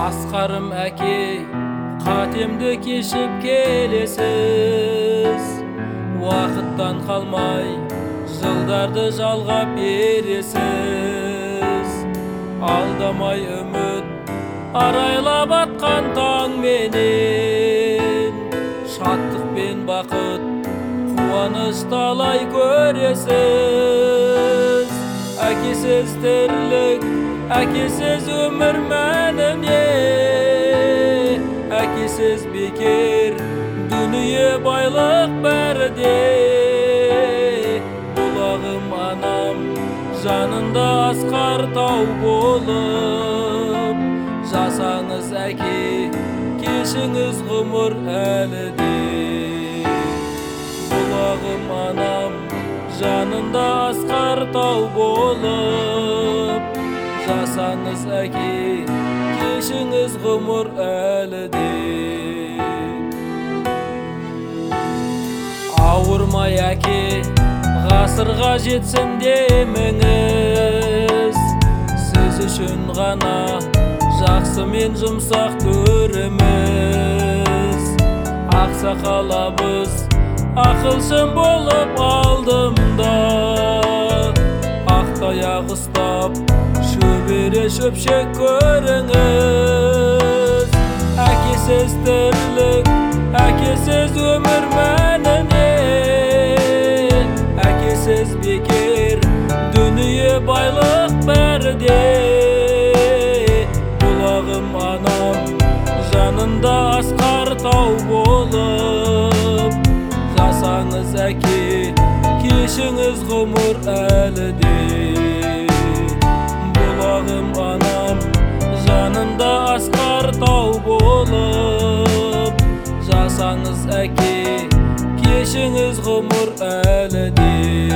Асқарым әке, қатемді кешіп келесіз. Уақыттан қалмай, жылдарды жалғап бересіз. Алдамай үміт, арайлап атқан таң менен. Шаттық пен бақыт, қуаныш талай көресіз. Әкесіз тірлік, әкесіз өмір мәніне. Әкесіз бекер, дүние байлық бәріде. Бұлағым анам, жанында асқар тау болып. Жасаңыз әке, кешіңіз ғұмыр әлі де. Бұлағым анам, жанында асқар тау болып. Жасаңыз әке, кешіңіз ғұмыр әлі де. Ауырмай әке, ғасырға жетсін деміңіз. Сіз үшін ғана жақсы мен жұмсақ көріміз. Ақсақал абыз ақылшым болып алдымда. Ақтаяқ ұстап шөбере шөпшек көріңіз. Әкесіз тірлік, әкесіз өмір мәніне. Әкесіз бекер, дүние байлық бәріде. Бұлағым анам, жанында асқар тау болып. Жасаңыз әке, кешіңіз ғұмыр әлі де. Бұлағым анам, жанында асқар тау болып. Жасаңыз әке, кешіңіз ғұмыр әлі де.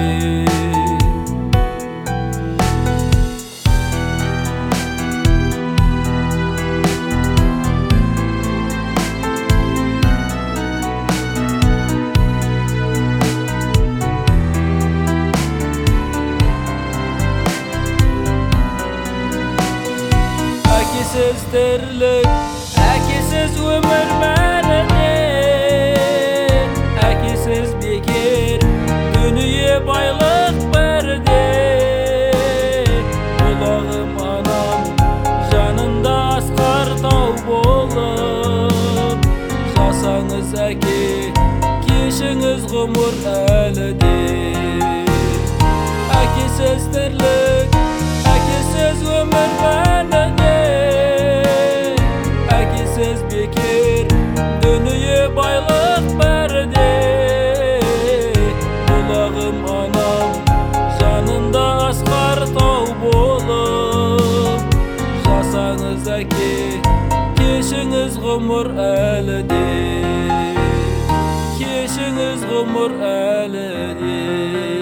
Әкесіз тірлік, әкесіз өмір мәніне. Әкесіз бекер, дүние байлық бәріде. Бұлағым анам, жанында асқар тау болып. Жасаңыз әке, кешіңіз ғұмыр әлі де. Әкесіз тірлік, әкесіз өмір мәніне. Әкесіз бекер, дүние байлық бәріде. Бұлағым анам, жанында асқар тау болып. Жасаңыз әке, кешіңіз ғұмыр әлі де. Кешіңіз ғұмыр әлі де.